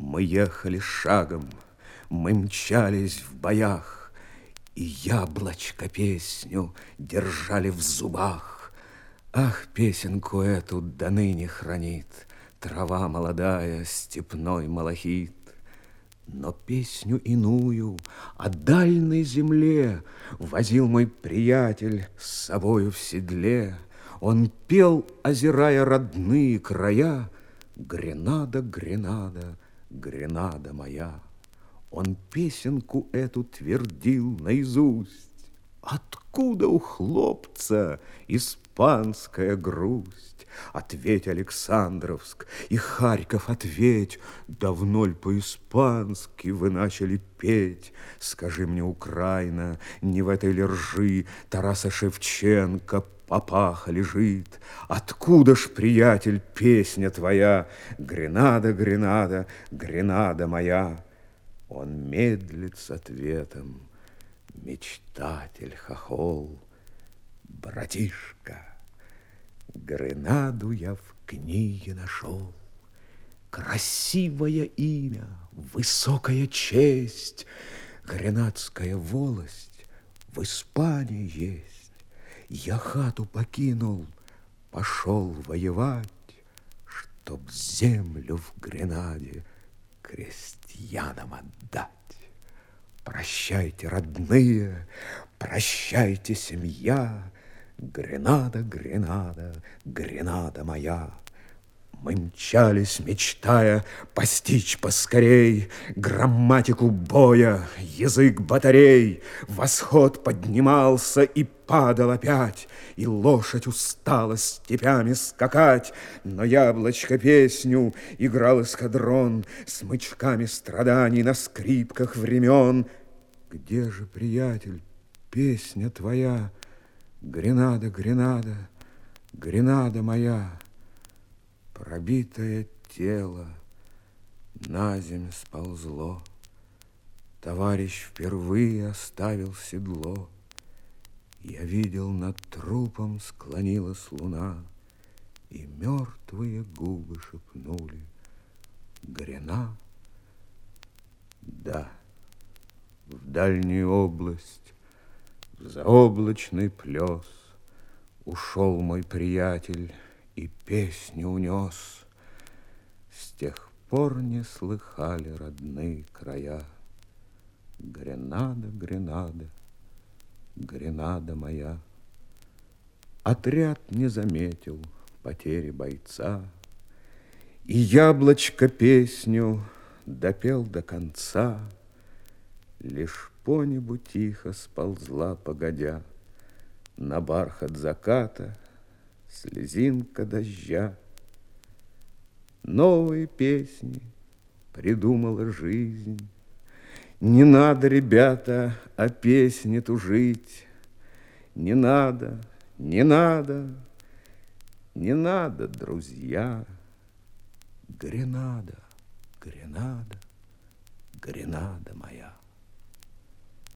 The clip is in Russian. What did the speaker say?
Мы ехали шагом, мы мчались в боях, и яблочко песню держали в зубах. Ах, песенку эту до ныне хранит трава молодая, степной малахит. Но песню иную о дальней земле возил мой приятель с собою в седле. Он пел, озирая родные края: Гренада, Гренада, Гренада моя. Он песенку эту твердил наизусть. Откуда у хлопца испанская грусть? Ответь, Александровск, и Харьков ответь, давно ль по-испански вы начали петь? Скажи мне, Украина, не в этой ли ржи Тараса Шевченко папаха лежит? Откуда ж, приятель, песня твоя? Гренада, Гренада, Гренада моя. Он медлит с ответом, мечтатель хохол. Братишка, Гренаду я в книге нашел. Красивое имя, высокая честь, гренадская волость в Испании есть. Я хату покинул, пошел воевать, чтоб землю в Гренаде крестьянам отдать. Прощайте, родные, прощайте, семья, Гренада, Гренада, Гренада моя. Мы мчались, мечтая постичь поскорей грамматику боя, язык батарей. Восход поднимался и падал опять, и лошадь устала степями скакать. Но яблочко песню играл эскадрон с смычками страданий на скрипках времен. Где же, приятель, песня твоя? Гренада, Гренада, Гренада моя. Пробитое тело на земь сползло. Товарищ впервые оставил седло. Я видел, над трупом склонилась луна, и мертвые губы шепнули: Грена. Да, в дальнюю область, в заоблачный плес ушел мой приятель и песню унес. С тех пор не слыхали родные края. Гренада, Гренада, Гренада моя. Отряд не заметил потери бойца, и яблочко песню допел до конца. Лишь по небу тихо сползла, погодя, на бархат заката слезинка дождя. Новые песни придумала жизнь. Не надо, ребята, о песне тужить. Не надо, не надо, не надо, друзья. Гренада, Гренада, Гренада моя.